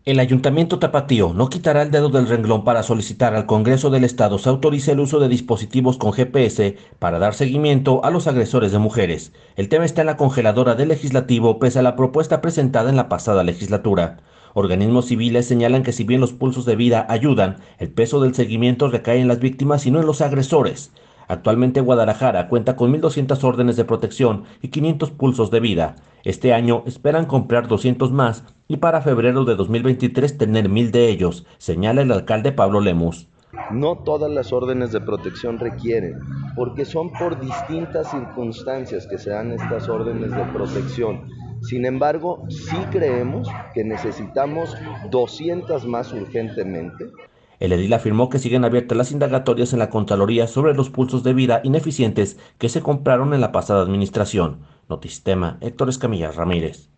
El Ayuntamiento Tapatío no quitará el dedo del renglón para solicitar al Congreso del Estado se autorice el uso de dispositivos con GPS para dar seguimiento a los agresores de mujeres. El tema está en la congeladora del legislativo pese a la propuesta presentada en la pasada legislatura. Organismos civiles señalan que si bien los pulsos de vida ayudan, el peso del seguimiento recae en las víctimas y no en los agresores. Actualmente Guadalajara cuenta con 1.200 órdenes de protección y 500 pulsos de vida. Este año esperan comprar 200 más y para febrero de 2023 tener 1.000 de ellos, señala el alcalde Pablo Lemus. No todas las órdenes de protección requieren, porque son por distintas circunstancias que se dan estas órdenes de protección. Sin embargo, sí creemos que necesitamos 200 más urgentemente. El edil afirmó que siguen abiertas las indagatorias en la Contraloría sobre los pulsos de vida ineficientes que se compraron en la pasada administración. Notisistema, Héctor Escamilla Ramírez.